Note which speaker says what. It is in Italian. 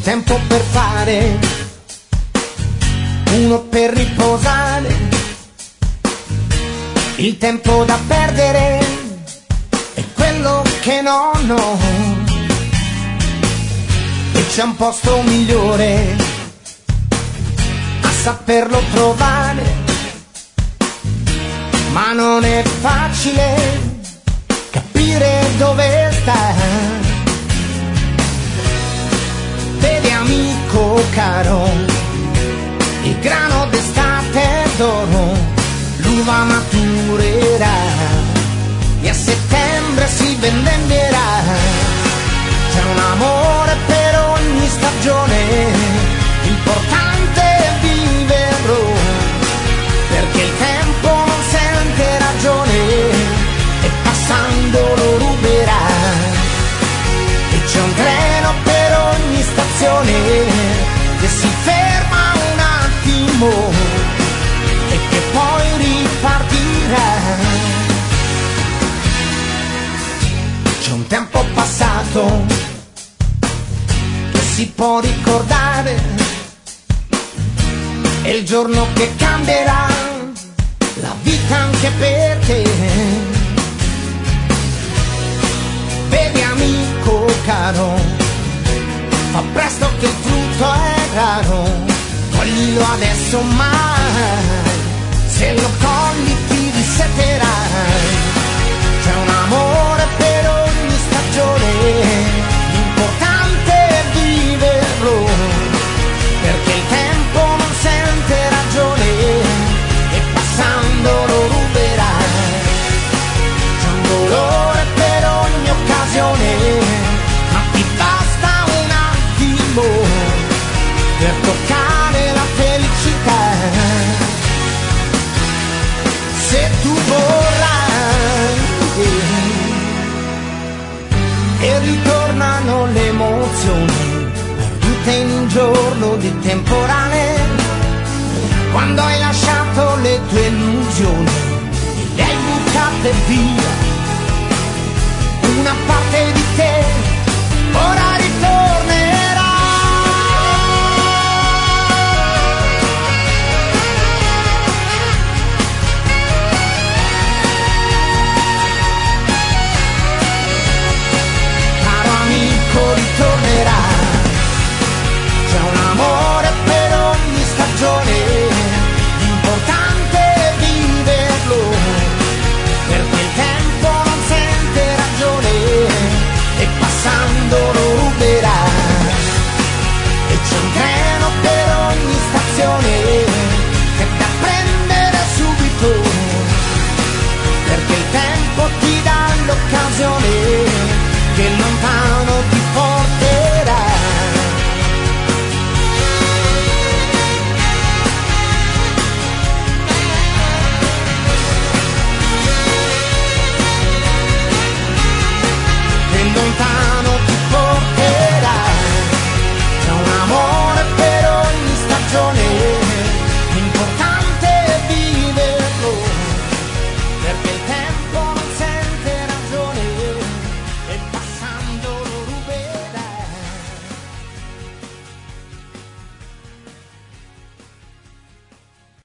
Speaker 1: tempo per fare, uno per riposare, il tempo da perdere è quello che non ho, e c'è un posto migliore a saperlo trovare, ma non è facile capire dove sta. Vedi amico caro, il grano d'estate è d'oro, l'uva maturerà e a settembre si vendemmierà. C'è un amore per ogni stagione, l'importante è viverlo, perché il tempo non sente ragione e passando lo ruberà. E c'è un treno per ogni stazione che si ferma un attimo e che poi ripartirà. C'è un tempo passato che si può ricordare, è il giorno che cambierà la vita anche per te. Vedi amico caro, fa presto che il frutto è raro, coglilo adesso mai, se lo cogli ti risetterai. C'è un amore per ogni stagione, l'importante è viverlo, perché il tempo non sente ragione e passando lo ruberai. C'è un dolore per ogni occasione, ma ti basta un attimo per toccare la felicità. Se tu vorrai, e ritornano le emozioni perdute in un giorno di temporale, quando hai lasciato le tue illusioni e le hai buttate via